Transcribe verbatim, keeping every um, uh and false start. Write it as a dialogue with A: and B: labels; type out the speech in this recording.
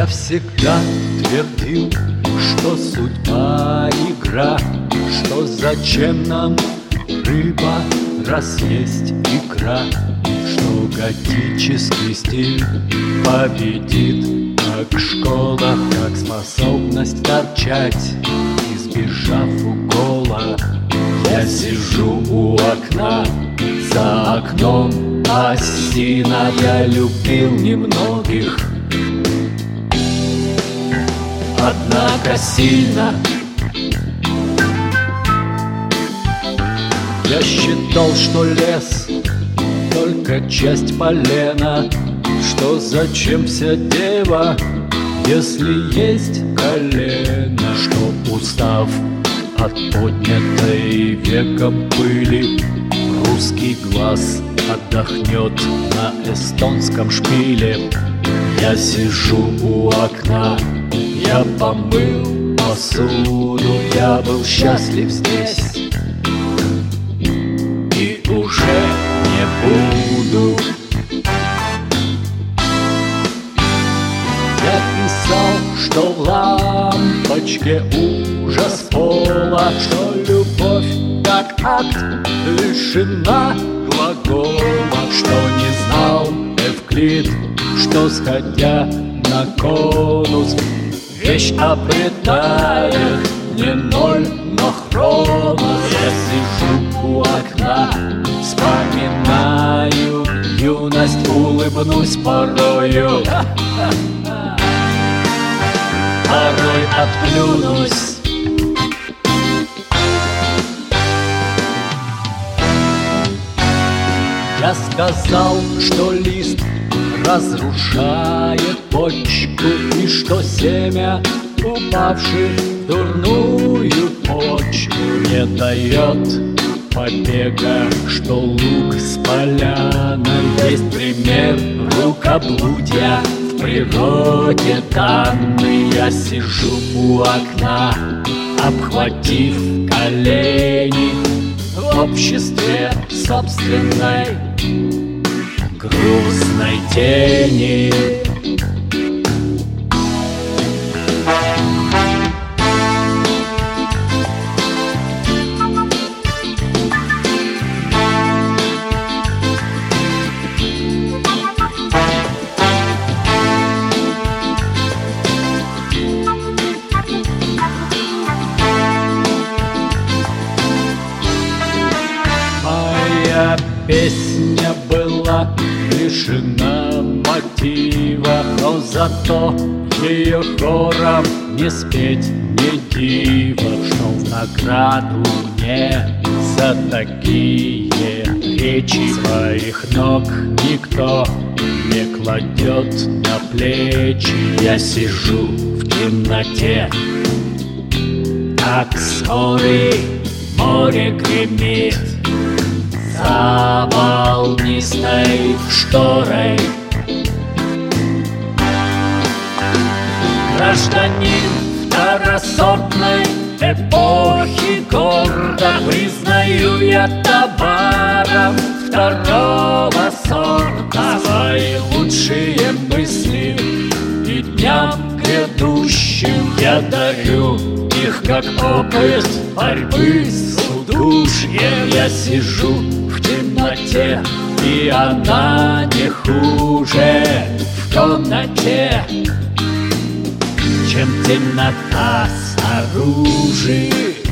A: Я всегда твердил, что судьба игра, что зачем нам рыба, раз есть икра, что готический стиль победит, как школа, как способность торчать, избежав укола. Я сижу у окна, за окном осина. Я любил немногих, однако сильно. Я считал, что лес только часть полена, что зачем вся дева, если есть колено, что устав от поднятой веком пыли, русский глаз отдохнет на эстонском шпиле. Я сижу у окна, я помыл посуду, я был счастлив здесь и уже не буду. Я писал, что в лампочке ужас пола, что любовь как акт лишена глагола, что не знал Эвклид, что сходя на конус вещь обретает не ноль, но хронос. Я сижу у окна, вспоминаю юность, улыбнусь порою, порой отплюнусь. Я сказал, что лист разрушает почку, и что семя, упавших в дурную почву, не дает побега, что лук с поляной есть пример рукоблудия в природе данный. Я сижу у окна, обхватив колени, в обществе собственной грустной тени. Моя песня была лишена мотива, но зато ее хором не спеть, не диво, что в награду мне за такие речи своих ног никто не кладет на плечи. Я сижу в темноте, как скорый море гремит за волнистой шторой. Гражданин второсортной эпохи гордо признаю я товаром второго сорта. Свои лучшие мысли и дням грядущим я дарю их, как опыт борьбы с удушьем. Я сижу в темноте, и она не хуже в комнате, чем темнота снаружи.